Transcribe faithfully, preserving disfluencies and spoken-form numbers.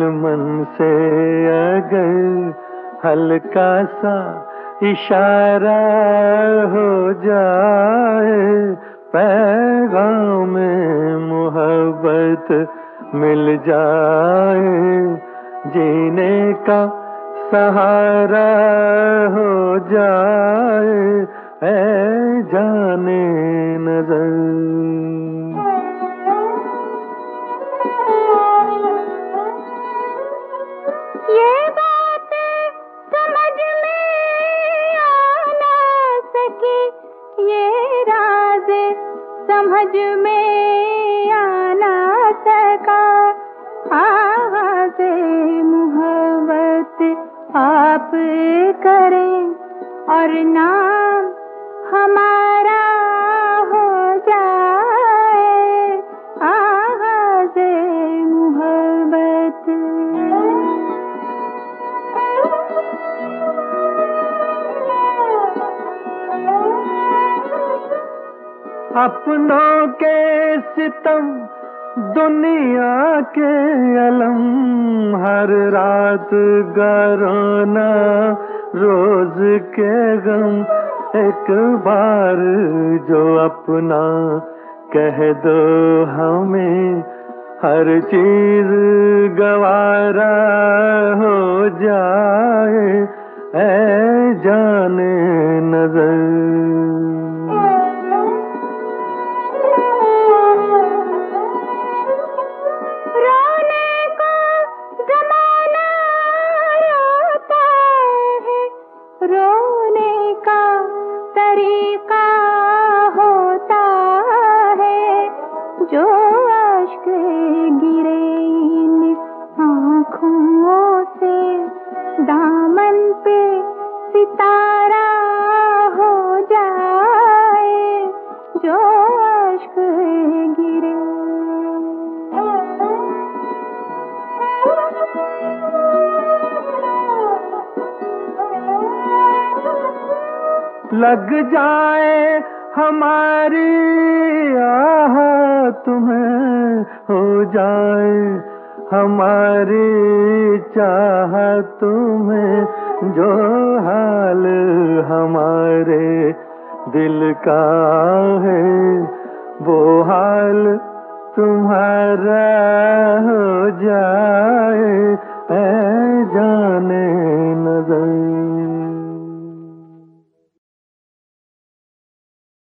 मन से अगर हल्का सा इशारा हो जाए, पैगाम में मोहब्बत मिल जाए, जीने का सहारा हो जाए, ऐ जाने नजर। ये बात समझ में आ ना सकी, ये राज समझ में आ ना सका, आवाज़ मोहब्बत आप करें और नाम हमारा हो जाए, आवाज़ मोहब्बत। अपनों के सितम दुनिया के अलम, हर रात गराना रोज के गम, एक बार जो अपना कह दो हमें, हर चीज गवारा हो जाए, ऐ जाने नजर। रोने का तरीका होता है, जो अश्क गिरे इन आँखों से, दामन पे सितारा हो जाए, जो अश्क गिरे। लग जाए हमारी आह तुम्हें, हो जाए हमारी चाह तुम्हें, जो हाल हमारे दिल का है, वो हाल तुम्हारा हो जाए, ऐ जाने